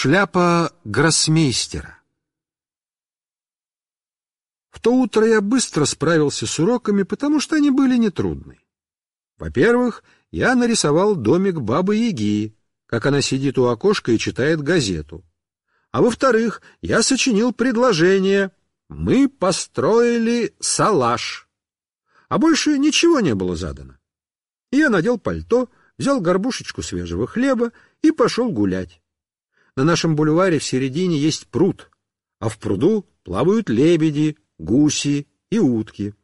Шляпа гроссмейстера. В то утро я быстро справился с уроками, потому что они были нетрудны. Во-первых, я нарисовал домик Бабы-Яги, как она сидит у окошка и читает газету. А во-вторых, я сочинил предложение «Мы построили салаш». А больше ничего не было задано. И я надел пальто, взял горбушечку свежего хлеба и пошел гулять. На нашем бульваре в середине есть пруд, а в пруду плавают лебеди, гуси и утки.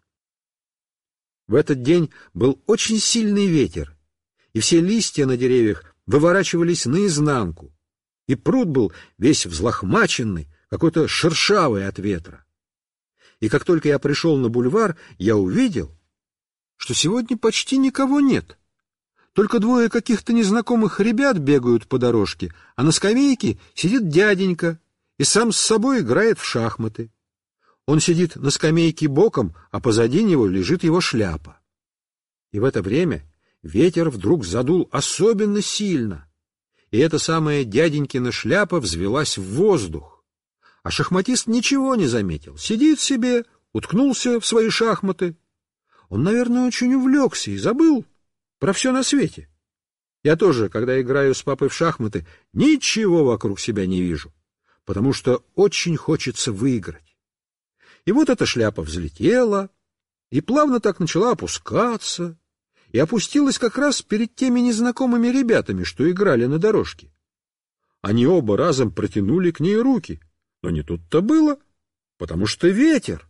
В этот день был очень сильный ветер, и все листья на деревьях выворачивались наизнанку, и пруд был весь взлохмаченный, какой-то шершавый от ветра. И как только я пришел на бульвар, я увидел, что сегодня почти никого нет. Только двое каких-то незнакомых ребят бегают по дорожке, а на скамейке сидит дяденька и сам с собой играет в шахматы. Он сидит на скамейке боком, а позади него лежит его шляпа. И в это время ветер вдруг задул особенно сильно, и эта самая дяденькина шляпа взвелась в воздух. А шахматист ничего не заметил, сидит себе, уткнулся в свои шахматы. Он, наверное, очень увлекся и забыл про все на свете. Я тоже, когда играю с папой в шахматы, ничего вокруг себя не вижу, потому что очень хочется выиграть. И вот эта шляпа взлетела и плавно так начала опускаться, и опустилась как раз перед теми незнакомыми ребятами, что играли на дорожке. Они оба разом протянули к ней руки, но не тут-то было, потому что ветер.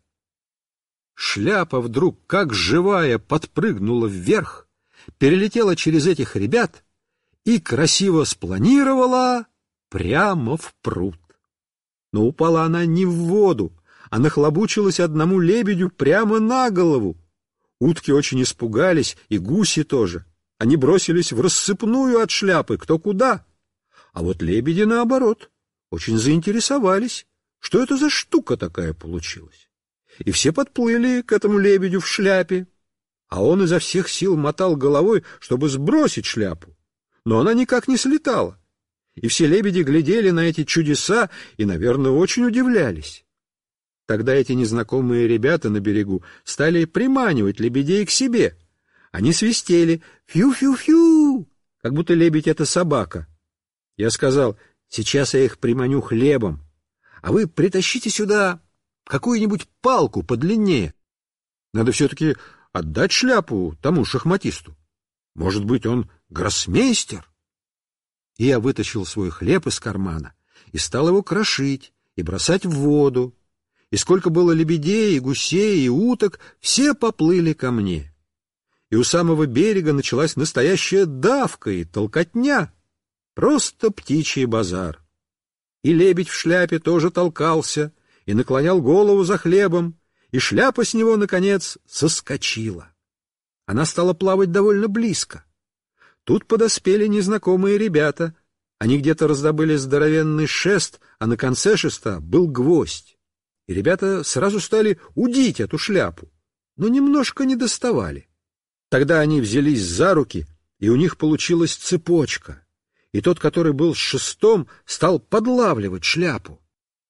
Шляпа вдруг, как живая, подпрыгнула вверх, перелетела через этих ребят и красиво спланировала прямо в пруд. Но упала она не в воду, а нахлобучилась одному лебедю прямо на голову. Утки очень испугались, и гуси тоже. Они бросились в рассыпную от шляпы, кто куда. А вот лебеди, наоборот, очень заинтересовались, что это за штука такая получилась. И все подплыли к этому лебедю в шляпе. А он изо всех сил мотал головой, чтобы сбросить шляпу. Но она никак не слетала. И все лебеди глядели на эти чудеса и, наверное, очень удивлялись. Тогда эти незнакомые ребята на берегу стали приманивать лебедей к себе. Они свистели «фью-фью-фью», как будто лебедь — это собака. Я сказал: «Сейчас я их приманю хлебом, а вы притащите сюда какую-нибудь палку подлиннее. Надо все-таки отдать шляпу тому шахматисту. Может быть, он гроссмейстер?» И я вытащил свой хлеб из кармана и стал его крошить и бросать в воду. И сколько было лебедей, и гусей, и уток, все поплыли ко мне. И у самого берега началась настоящая давка и толкотня. Просто птичий базар. И лебедь в шляпе тоже толкался и наклонял голову за хлебом, и шляпа с него, наконец, соскочила. Она стала плавать довольно близко. Тут подоспели незнакомые ребята. Они где-то раздобыли здоровенный шест, а на конце шеста был гвоздь. И ребята сразу стали удить эту шляпу, но немножко не доставали. Тогда они взялись за руки, и у них получилась цепочка. И тот, который был с шестом, стал подлавливать шляпу.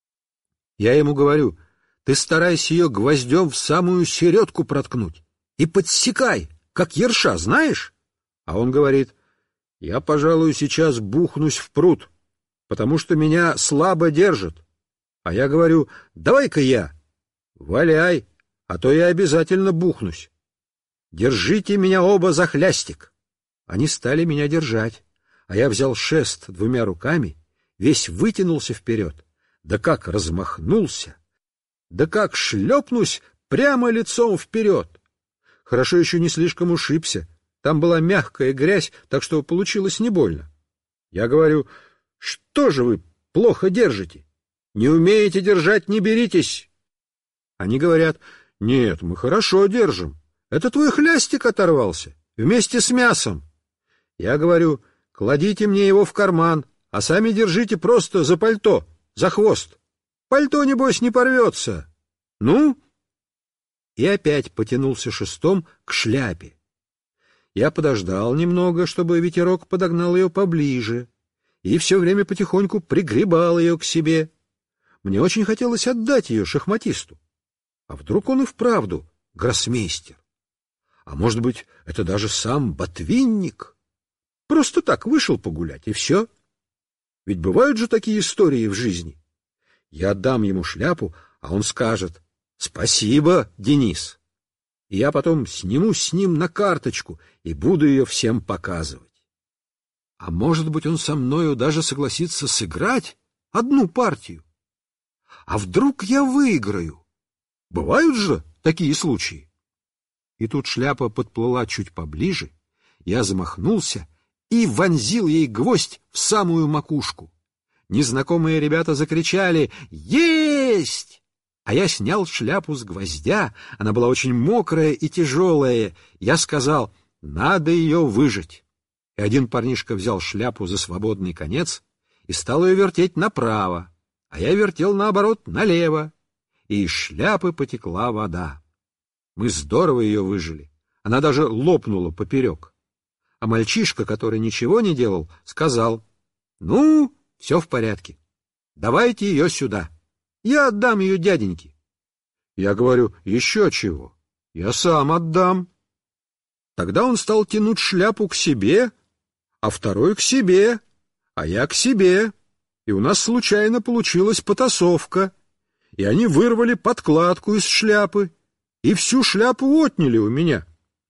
Я ему говорю: «Ты старайся ее гвоздем в самую середку проткнуть и подсекай, как ерша, знаешь?» А он говорит: «Я, пожалуй, сейчас бухнусь в пруд, потому что меня слабо держит». А я говорю: «Давай-ка я». «Валяй, а то я обязательно бухнусь. Держите меня оба за хлястик». Они стали меня держать, а я взял шест двумя руками, весь вытянулся вперед, да как размахнулся, да как шлепнусь прямо лицом вперед. Хорошо еще не слишком ушибся, там была мягкая грязь, так что получилось не больно. Я говорю: «Что же вы плохо держите? Не умеете держать, не беритесь». Они говорят: «Нет, мы хорошо держим. Это твой хлястик оторвался, вместе с мясом». Я говорю: «Кладите мне его в карман, а сами держите просто за пальто, за хвост. Пальто, небось, не порвется. Ну?» И опять потянулся шестом к шляпе. Я подождал немного, чтобы ветерок подогнал ее поближе, и все время потихоньку пригребал ее к себе. Мне очень хотелось отдать ее шахматисту. А вдруг он и вправду гроссмейстер? А может быть, это даже сам Ботвинник? Просто так вышел погулять, и все. Ведь бывают же такие истории в жизни. Я отдам ему шляпу, а он скажет: «Спасибо, Денис». И я потом сниму с ним на карточку и буду ее всем показывать. А может быть, он со мною даже согласится сыграть одну партию. А вдруг я выиграю? Бывают же такие случаи. И тут шляпа подплыла чуть поближе, я замахнулся и вонзил ей гвоздь в самую макушку. Незнакомые ребята закричали «Есть!», а я снял шляпу с гвоздя, она была очень мокрая и тяжелая. Я сказал: «Надо ее выжать». И один парнишка взял шляпу за свободный конец и стал ее вертеть направо, а я вертел, наоборот, налево, и из шляпы потекла вода. Мы здорово ее выжили, она даже лопнула поперек. А мальчишка, который ничего не делал, сказал: «Ну, все в порядке, давайте ее сюда, я отдам ее дяденьке». Я говорю: «Еще чего, я сам отдам». Тогда он стал тянуть шляпу к себе, а второй к себе, а я к себе, и у нас случайно получилась потасовка, и они вырвали подкладку из шляпы, и всю шляпу отняли у меня.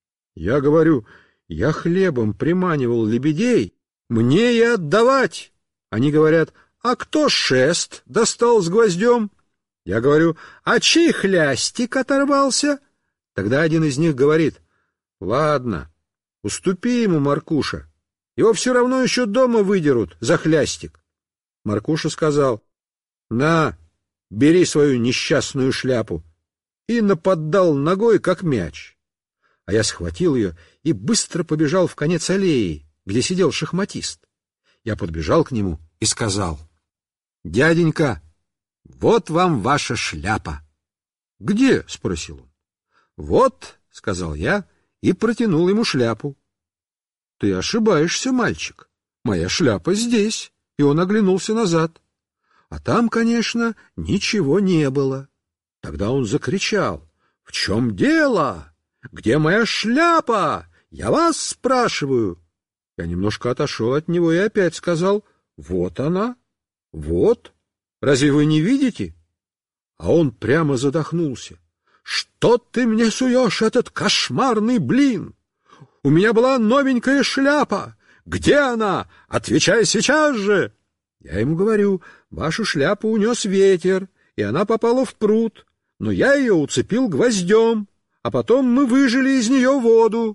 Я говорю: «Я хлебом приманивал лебедей, мне и отдавать». Они говорят: «А кто шест достал с гвоздем?» Я говорю: «А чей хлястик оторвался?» Тогда один из них говорит: «Ладно, уступи ему, Маркуша, его все равно еще дома выдерут за хлястик». Маркуша сказал: «На, бери свою несчастную шляпу», и наподдал ногой, как мяч. А я схватил ее и быстро побежал в конец аллеи, где сидел шахматист. Я подбежал к нему и сказал: «Дяденька, вот вам ваша шляпа». «Где?» — спросил он. «Вот», — сказал я и протянул ему шляпу. «Ты ошибаешься, мальчик, моя шляпа здесь». И он оглянулся назад. А там, конечно, ничего не было. Тогда он закричал: «В чем дело? Где моя шляпа? Я вас спрашиваю». Я немножко отошел от него и опять сказал: «Вот она, вот. Разве вы не видите?» А он прямо задохнулся. «Что ты мне суешь этот кошмарный блин? У меня была новенькая шляпа. Где она? Отвечай сейчас же!» Я ему говорю: «Вашу шляпу унес ветер, и она попала в пруд, но я ее уцепил гвоздем, а потом мы выжили из нее воду.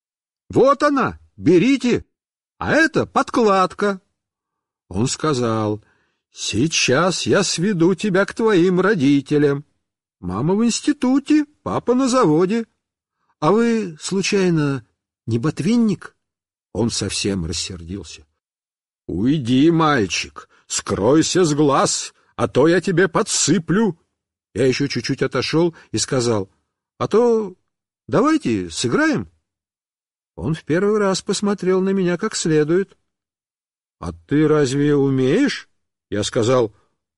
Вот она, берите, а это подкладка». Он сказал: «Сейчас я сведу тебя к твоим родителям. Мама в институте, папа на заводе. А вы, случайно, не Ботвинник?» Он совсем рассердился. «Уйди, мальчик, скройся с глаз, а то я тебе подсыплю». Я еще чуть-чуть отошел и сказал: «А то давайте сыграем». Он в первый раз посмотрел на меня как следует. «А ты разве умеешь?» Я сказал: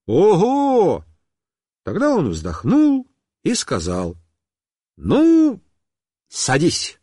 «Ого!» Тогда он вздохнул и сказал: «Ну, садись».